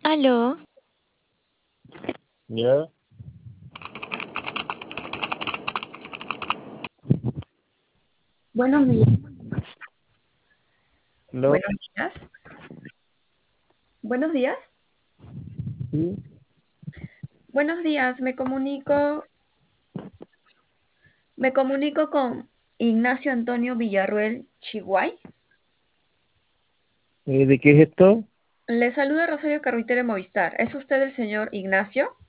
Aló, Ya, Buenos días. lo, Buenos días. Buenos días. sí, Buenos días. Me comunico con Ignacio Antonio Villarruel Chiguay. ¿de qué es esto? Le saluda Rosario Carruitero de Movistar. ¿Es usted el señor Ignacio?